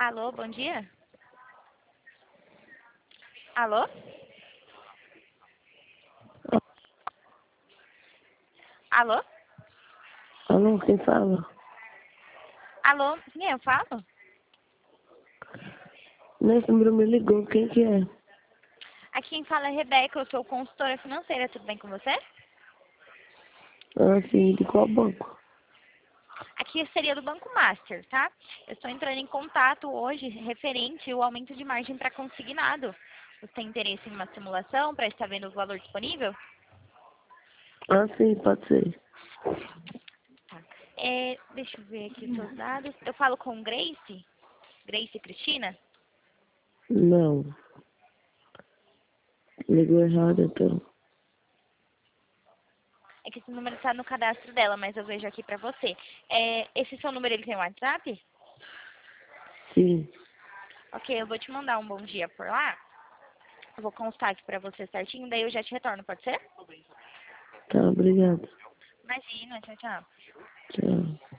Alô, bom dia? Alô? Alô? Alô, quem fala? Alô? Quem eu falo? Nesse número me ligou, quem que é? Aqui quem fala é Rebeca, eu sou consultora financeira, tudo bem com você? Ah, sim, de qual banco? Aqui seria do Banco Master, tá? Eu estou entrando em contato hoje referente ao aumento de margem para consignado. Você tem interesse em uma simulação para estar vendo o valor disponível? Ah, sim, pode ser. Tá. Deixa eu ver aqui os seus dados. Eu falo com Grace? Grace Cristina? Não, ligou errado, então. É que esse número está no cadastro dela, mas eu vejo aqui para você. Esse seu número ele tem WhatsApp? Sim, Ok, eu vou te mandar um bom dia por lá. Eu vou constar aqui pra você certinho, daí eu já te retorno, pode ser? tá, obrigado. Imagina, tchau, tchau. Tchau.